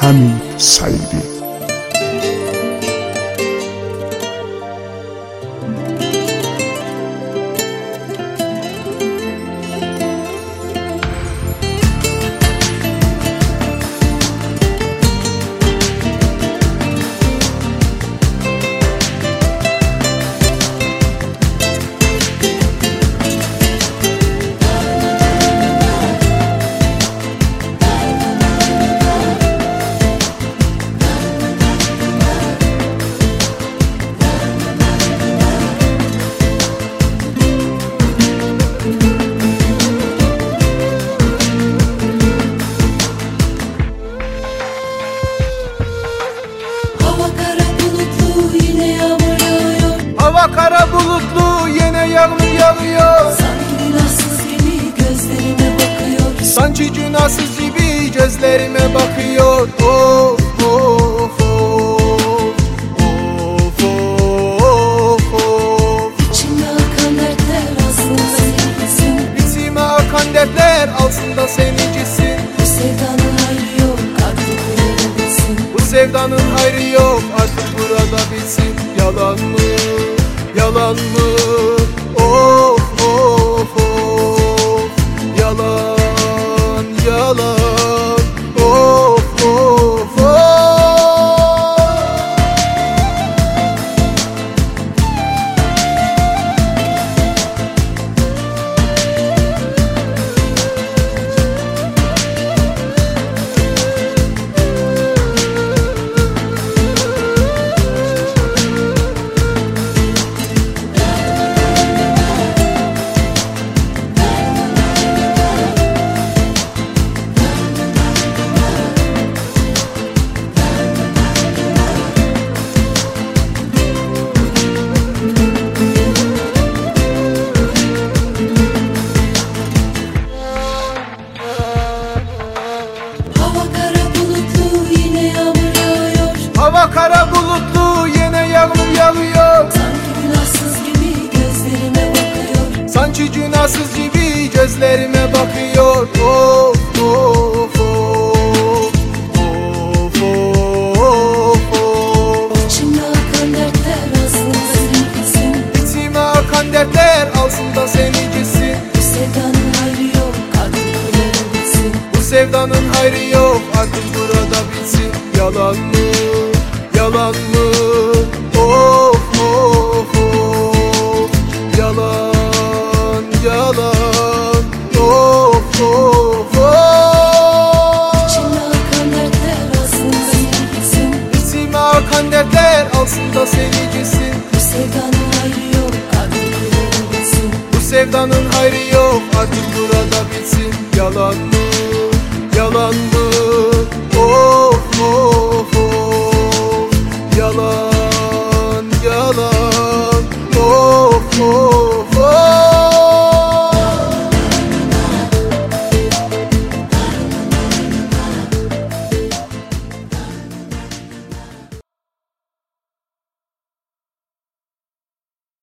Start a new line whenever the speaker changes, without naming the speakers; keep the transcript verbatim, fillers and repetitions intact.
Hamid Saidi.
Hava kara bulutlu yine yağmur yağıyor.
Sanki günahsız gibi gözlerime bakıyor.
Sanki günahsız gibi gözlerime bakıyor. Of of of of of of.
İçime akan dertler aslında sevgisin.
İçime akan dertler aslında sevgilisin.
Bu sevdanın hayrı yok artık burada bilsin.
Bu sevdanın hayrı yok artık burada bilsin. Yalan mı? Yalan mı? Of of of. Yalan yalan. Of of of. Hava kara bulutlu yine yağmur yağıyor.
Sanki günahsız gibi gözlerime bakıyor.
Sanki günahsız gibi gözlerime bakıyor. Of of of. Of of of.
İçime akan dertler aslında sevgisin.
İçime akan dertler aslında sevgilisin.
Bu sevdanın hayrı yok artık burada bilsin.
Bu sevdanın hayrı yok artık burada bilsin. Yalan mı? Yalan mı? Of of of. Yalan yalan. Of of of.
İçime akan dertler aslında sevgisin.
İçime akan dertler aslında sevgilisin.
Bu sevdanın hayrı yok artık burada bilsin.
Bu sevdanın hayrı yok artık burada bilsin. Yalan mı? Yalan mı?